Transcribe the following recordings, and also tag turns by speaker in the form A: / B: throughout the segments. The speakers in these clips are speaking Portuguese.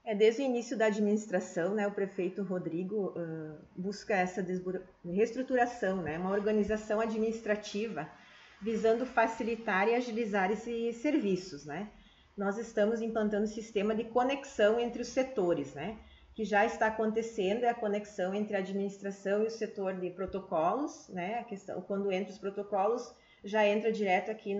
A: Desde o início da administração, né, o prefeito Rodrigo busca essa reestruturação, né, uma organização administrativa visando facilitar e agilizar esses serviços, né. Nós estamos implantando um sistema de conexão entre os setores, né, que já está acontecendo, é a conexão entre a administração e o setor de protocolos, né, a questão, quando entra os protocolos, já entra direto aqui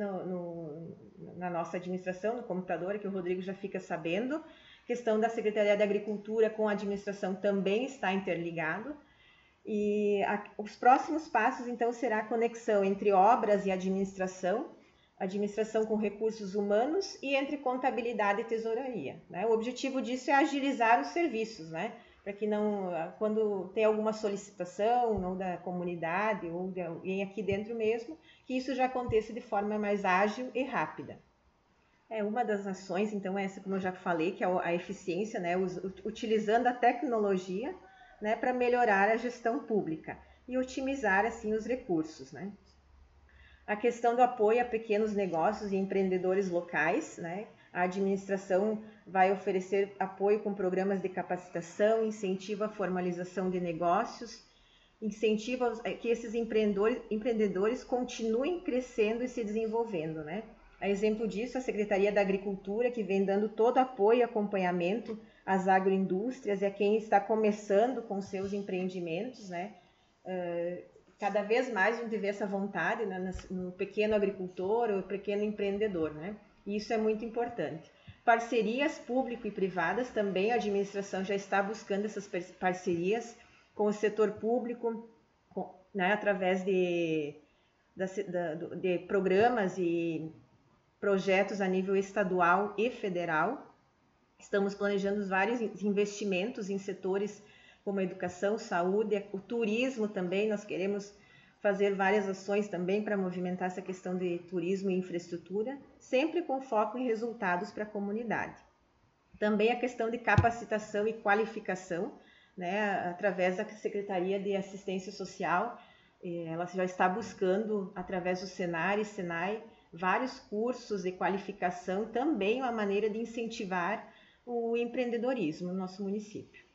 A: na nossa administração, no computador, que o Rodrigo já fica sabendo. Questão da Secretaria da Agricultura com a administração também está interligado. E os próximos passos, então, será a conexão entre obras e administração com recursos humanos e entre contabilidade e tesouraria, né? O objetivo disso é agilizar os serviços, né? Para que não, quando tem alguma solicitação ou da comunidade ou de alguém aqui dentro mesmo, que isso já aconteça de forma mais ágil e rápida. Uma das ações, então, é essa, como eu já falei, que é a eficiência, né? Utilizando a tecnologia, né, para melhorar a gestão pública e otimizar, assim, os recursos, né? A questão do apoio a pequenos negócios e empreendedores locais, né? A administração vai oferecer apoio com programas de capacitação, incentiva a formalização de negócios, incentiva que esses empreendedores continuem crescendo e se desenvolvendo, né? A exemplo disso, a Secretaria da Agricultura, que vem dando todo apoio e acompanhamento às agroindústrias e a quem está começando com seus empreendimentos, né? Cada vez mais a gente vê essa vontade, né, no pequeno agricultor ou pequeno empreendedor, né? E isso é muito importante. Parcerias público e privadas, também a administração já está buscando essas parcerias com o setor público, né, através de programas e projetos a nível estadual e federal. Estamos planejando vários investimentos em setores como a educação, saúde, o turismo também. Nós queremos fazer várias ações também para movimentar essa questão de turismo e infraestrutura, sempre com foco em resultados para a comunidade. Também a questão de capacitação e qualificação, né, através da Secretaria de Assistência Social. Ela já está buscando, através do Senar e Senai, vários cursos de qualificação, também uma maneira de incentivar o empreendedorismo no nosso município.